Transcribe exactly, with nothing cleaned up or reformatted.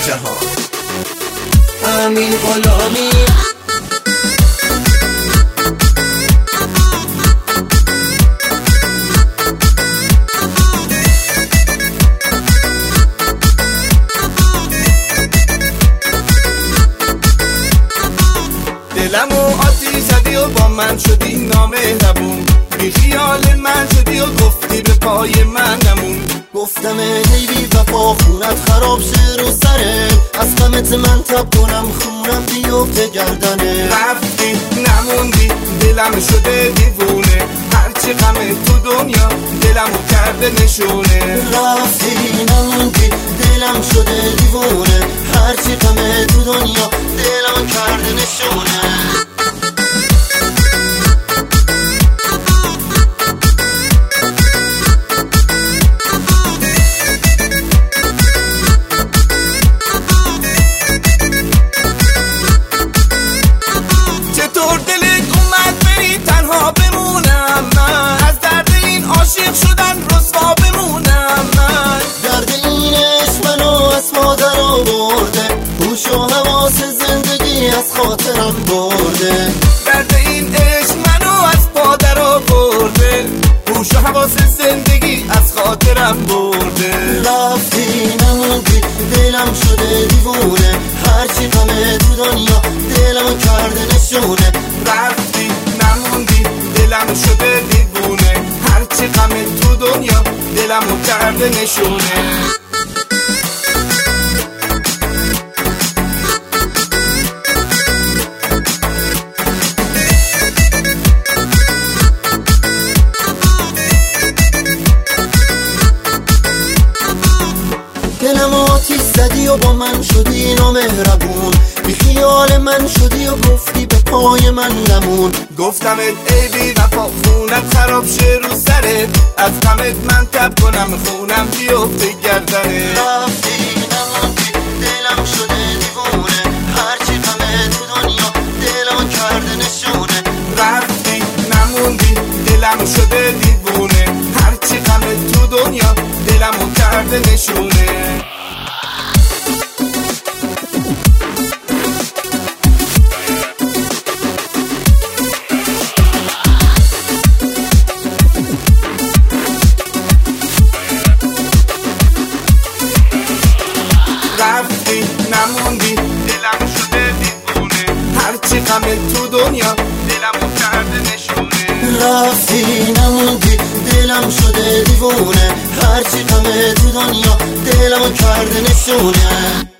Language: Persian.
جهان. امین غلامی دلمو آتی زدی و با من شدی نامهربون، بی خیال من شدی و گفتی به پای من نمون. گفتم ای بی وفا خونت خراب شه رو سره، از غمت من تب کنم خونم بیفته گردنه. رفتی نموندی دلم شده دیوونه، هرچی غم تو دنیا دلمو کرده نشونه. رفتی نموندی دلم شده دیوونه، هرچی غم تو دنیا دلم کرده نشونه. چطور دلت اومد بری تنها بمونم من، از درد این عاشق شدن رسوا بمونم من. درد این عشق منو از مادر آورده، هوش و حواس زندگی از خاطرم برده. درد این عشق منو از پادر آورده، هوش و حواس زندگی از خاطرم برده. رفتی نموندی دلم شده دیوونه، هرچی غم تو دنیا دلم کرده نشونه. رفتی نموندی دلم شده دیوونه، هرچی غم تو دنیا دلمو کرده نشونه. دلم آتیش زدی و با من شدی نامهربون، بی خیال من شدی و گفتی به پای من نمون. گفتمت ای بی وفا خونت خراب شه رو سرت، از غمت من تب کنم خونم بیفته گردنه. رفتی نموندی دلم شده دیوونه، هرچی غم تو دنیا دلم کرده نشونه. رفتی نموندی دلم شده دیوونه، هرچی غم تو دنیا دلمو کرده نشونه. رفتی نموندی دلم شده دیوونه، هرچی غم تو دنیا دلمو کرده نشونه. رفتی نموندی دلم شده دیوونه، هرچی غم تو دنیا دلم کرده نشونه.